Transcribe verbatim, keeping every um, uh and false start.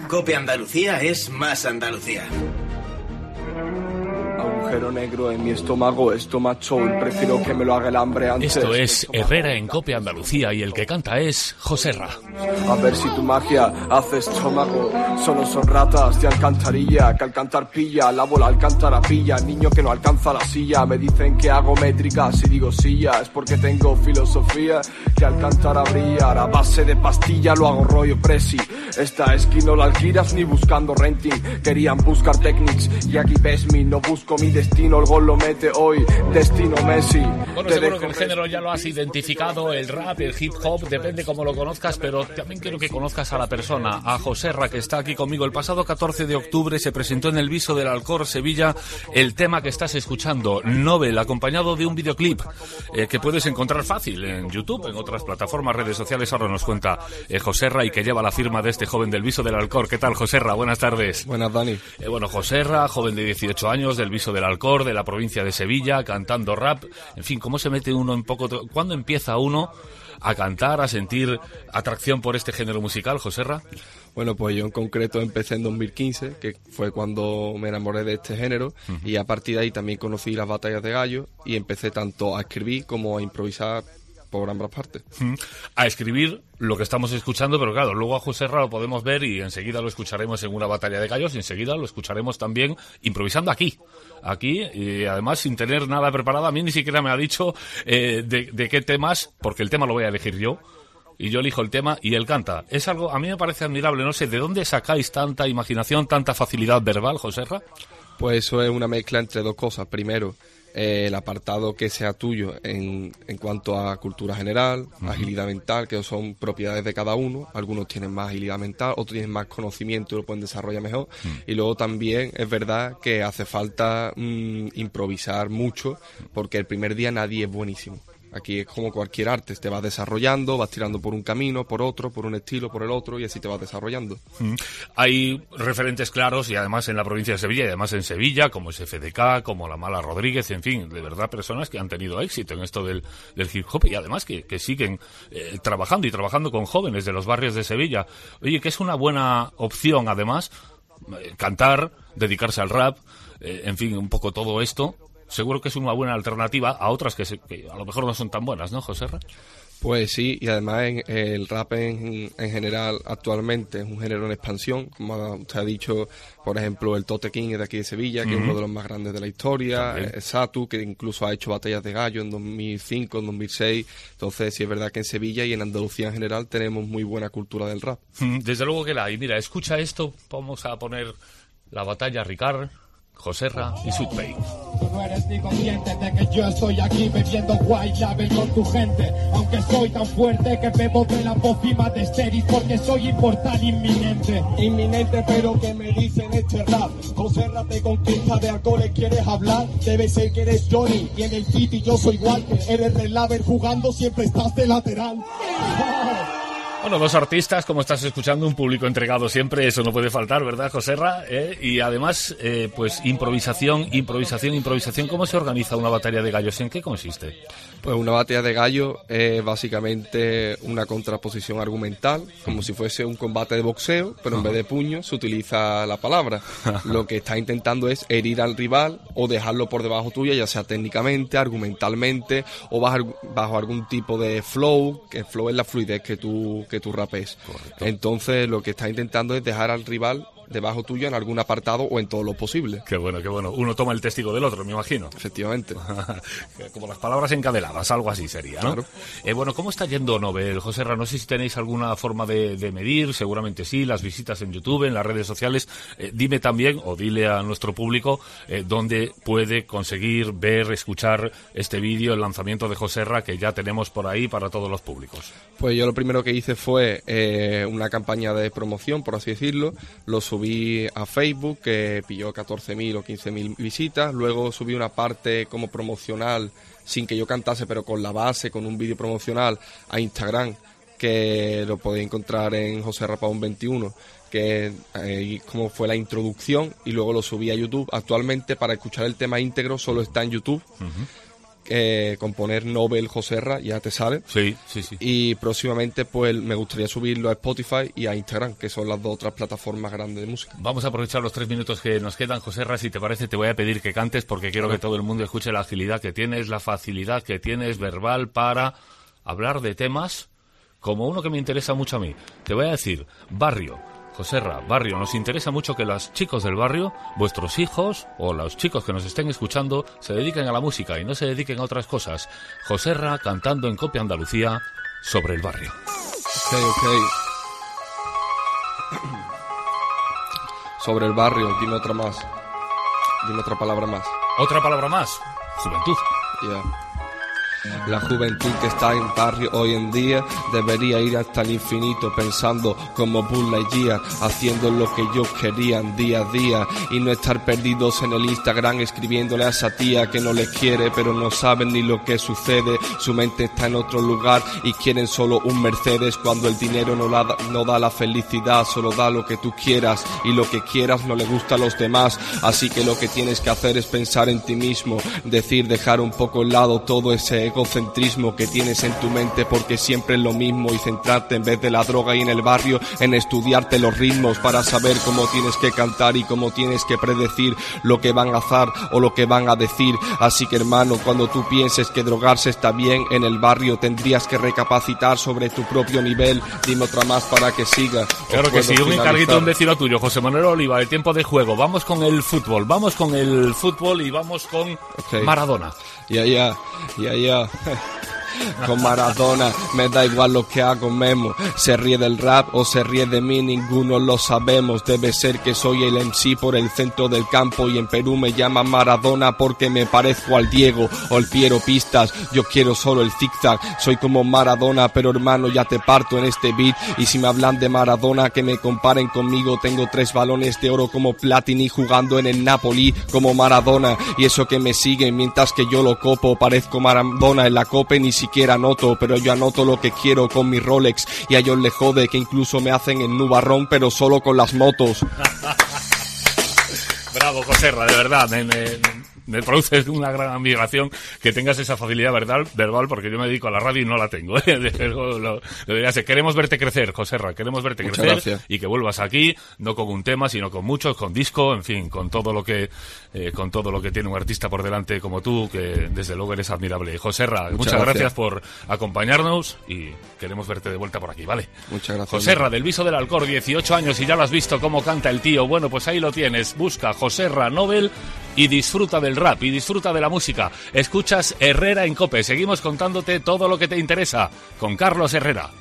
Cope Andalucía es más Andalucía. Agujero negro en mi estómago, estomacho, y prefiero que me lo haga el hambre antes. Esto es Herrera en Cope Andalucía y el que canta es Joserra. A ver si tu magia hace estómago. Solo son ratas de alcantarilla, que al cantar pilla, la bola alcántara pilla, niño que no alcanza la silla. Me dicen que hago métrica, si digo silla, es porque tengo filosofía, que al cantar brillar a base de pastilla lo hago rollo presi. Esta esquina no la alquilas ni buscando renting, querían buscar techniques y aquí ves mi, no busco mi destino, el gol lo mete hoy, destino Messi. Bueno, seguro que el género ya lo has identificado, el rap, el hip hop, depende cómo lo conozcas, pero también quiero que conozcas a la persona, a Joserra, que está aquí conmigo. El pasado catorce de octubre se presentó en el Viso del Alcor, Sevilla, el tema que estás escuchando, Nobel, acompañado de un videoclip eh, que puedes encontrar fácil en YouTube, en otras plataformas, redes sociales. Ahora nos cuenta eh, Joserra, y que lleva la firma de este joven del Viso del Alcor. ¿Qué tal, Joserra? Buenas tardes. Buenas, Dani. Eh, bueno, Joserra, joven de dieciocho años, del Viso del Alcor, de la provincia de Sevilla, cantando rap. En fin, ¿cómo se mete uno en poco? ¿Cuándo empieza uno a cantar, a sentir atracción por este género musical, Joserra? Bueno, pues yo en concreto empecé en dos mil quince, que fue cuando me enamoré de este género, uh-huh. y a partir de ahí también conocí las batallas de gallos y empecé tanto a escribir como a improvisar por ambas partes. Uh-huh. A escribir lo que estamos escuchando, pero claro, luego a Joserra lo podemos ver y enseguida lo escucharemos en una batalla de gallos y enseguida lo escucharemos también improvisando aquí. Aquí, y además sin tener nada preparado. A mí ni siquiera me ha dicho eh, de, de qué temas, porque el tema lo voy a elegir yo. Y yo elijo el tema y él canta. Es algo, a mí me parece admirable, no sé, ¿de dónde sacáis tanta imaginación, tanta facilidad verbal, Joserra? Pues eso es una mezcla entre dos cosas. Primero, eh, el apartado que sea tuyo en, en cuanto a cultura general, uh-huh. agilidad mental, que son propiedades de cada uno. Algunos tienen más agilidad mental, otros tienen más conocimiento y lo pueden desarrollar mejor. Uh-huh. Y luego también es verdad que hace falta mmm, improvisar mucho, porque el primer día nadie es buenísimo. Aquí es como cualquier arte, te vas desarrollando, vas tirando por un camino, por otro, por un estilo, por el otro, y así te vas desarrollando. Mm. Hay referentes claros, y además en la provincia de Sevilla, y además en Sevilla, como es F D K, como La Mala Rodríguez, en fin, de verdad personas que han tenido éxito en esto del, del hip hop, y además que, que siguen eh, trabajando y trabajando con jóvenes de los barrios de Sevilla. Oye, que es una buena opción, además, eh, cantar, dedicarse al rap, eh, en fin, un poco todo esto. Seguro que es una buena alternativa a otras que, se, que a lo mejor no son tan buenas, ¿no, Joserra? Pues sí, y además en, el rap en, en general actualmente es un género en expansión, como usted ha dicho, por ejemplo, el Tote King es de aquí de Sevilla, que uh-huh. es uno de los más grandes de la historia, eh, Satu, que incluso ha hecho batallas de gallo en dos mil cinco, en dos mil seis, entonces sí es verdad que en Sevilla y en Andalucía en general tenemos muy buena cultura del rap. Desde luego que la hay. Mira, escucha esto, vamos a poner la batalla Ricard, Joserra y Sweet Pain. Tú no eres ni consciente de que yo estoy aquí bebiendo white label con tu gente, aunque soy tan fuerte que bebo de la pócima de Steris porque soy inmortal inminente. Inminente, pero que me dicen este rap. Joserra te conquista de alcoholes, ¿quieres hablar? Debe ser que eres Johnny y en el City yo soy Walker. Eres Red Label jugando, siempre estás de lateral. Bueno, dos artistas, como estás escuchando, un público entregado siempre, eso no puede faltar, ¿verdad, Joserra? ¿Eh? Y además, eh, pues improvisación, improvisación, improvisación. ¿Cómo se organiza una batalla de gallos? ¿En qué consiste? Pues una batalla de gallos es básicamente una contraposición argumental, como si fuese un combate de boxeo, pero en vez de puño se utiliza la palabra. Lo que está intentando es herir al rival o dejarlo por debajo tuya, ya sea técnicamente, argumentalmente o bajo, bajo algún tipo de flow, que el flow es la fluidez que tú que tú rapes. Correcto. Entonces lo que está intentando es dejar al rival debajo tuyo en algún apartado o en todo lo posible. Qué bueno, qué bueno. Uno toma el testigo del otro, me imagino. Efectivamente. Como las palabras encadenadas, algo así sería, ¿no? Claro. Eh, bueno, ¿cómo está yendo Nobel, Joserra? No sé si tenéis alguna forma de, de medir, seguramente sí, las visitas en YouTube, en las redes sociales. Eh, dime también, o dile a nuestro público, eh, dónde puede conseguir ver, escuchar este vídeo, el lanzamiento de Joserra, que ya tenemos por ahí para todos los públicos. Pues yo lo primero que hice fue eh, una campaña de promoción, por así decirlo. Lo subí a Facebook, que pilló catorce mil o quince mil visitas. Luego subí una parte como promocional, sin que yo cantase, pero con la base, con un vídeo promocional, a Instagram, que lo podéis encontrar en Joserra Pavón veintiuno, que eh, como fue la introducción, y luego lo subí a YouTube. Actualmente, para escuchar el tema íntegro, solo está en YouTube. Uh-huh. eh, componer Nobel Joserra, ya te sale. Sí, sí, sí. Y próximamente pues me gustaría subirlo a Spotify y a Instagram, que son las dos otras plataformas grandes de música. Vamos a aprovechar los tres minutos que nos quedan, Joserra, si te parece te voy a pedir que cantes porque quiero que todo el mundo escuche la agilidad que tienes, la facilidad que tienes verbal para hablar de temas como uno que me interesa mucho a mí. Te voy a decir, barrio. Joserra, barrio, nos interesa mucho que los chicos del barrio, vuestros hijos o los chicos que nos estén escuchando, se dediquen a la música y no se dediquen a otras cosas. Joserra cantando en Copia Andalucía sobre el barrio. Ok, ok. Sobre el barrio, dime otra más. Dime otra palabra más. Otra palabra más, juventud. Yeah. La juventud que está en barrio hoy en día debería ir hasta el infinito pensando como Buzz Lightyear, haciendo lo que ellos querían día a día y no estar perdidos en el Instagram escribiéndole a esa tía que no les quiere pero no saben ni lo que sucede. Su mente está en otro lugar y quieren solo un Mercedes cuando el dinero no, la da, no da la felicidad, solo da lo que tú quieras y lo que quieras no le gusta a los demás. Así que lo que tienes que hacer es pensar en ti mismo, decir, dejar un poco al lado todo ese egocentrismo que tienes en tu mente porque siempre es lo mismo y centrarte en vez de la droga y en el barrio en estudiarte los ritmos para saber cómo tienes que cantar y cómo tienes que predecir lo que van a hacer o lo que van a decir. Así que hermano, cuando tú pienses que drogarse está bien en el barrio tendrías que recapacitar sobre tu propio nivel. Dime otra más para que siga. Claro que sí, un encarguito, un vecino tuyo, José Manuel Oliva, el tiempo de juego. Vamos con el fútbol, vamos con el fútbol y vamos con okay. Maradona. Ya, ya, ya, ya. Con Maradona me da igual lo que hago Memo, se ríe del rap o se ríe de mí, ninguno lo sabemos. Debe ser que soy el M C por el centro del campo y en Perú me llaman Maradona porque me parezco al Diego o el Piero Pistas. Yo quiero solo el zigzag, soy como Maradona, pero hermano ya te parto en este beat. Y si me hablan de Maradona que me comparen conmigo, tengo tres balones de oro como Platini jugando en el Napoli como Maradona. Y eso que me siguen mientras que yo lo copo, parezco Maradona en la copa ni siquiera anoto, pero yo anoto lo que quiero con mi Rolex y a ellos les jode que incluso me hacen en nubarrón, pero solo con las motos. Bravo, Joserra, de verdad, me, me, me produce una gran admiración que tengas esa facilidad verbal, verbal porque yo me dedico a la radio y no la tengo. ¿eh? lo, lo, lo queremos verte crecer, Joserra, queremos verte Muchas crecer gracias. Y que vuelvas aquí, no con un tema, sino con muchos, con disco, en fin, con todo lo que eh, con todo lo que tiene un artista por delante como tú, que desde luego eres admirable. Joserra, muchas, muchas gracias. gracias por acompañarnos y queremos verte de vuelta por aquí, ¿vale? Muchas gracias. Joserra, del Viso del Alcor, dieciocho años y ya lo has visto cómo canta el tío. Bueno, pues ahí lo tienes, busca Joserra Nobel y disfruta del rap y disfruta de la música. Escuchas Herrera en COPE, seguimos contándote todo lo que te interesa con Carlos Herrera.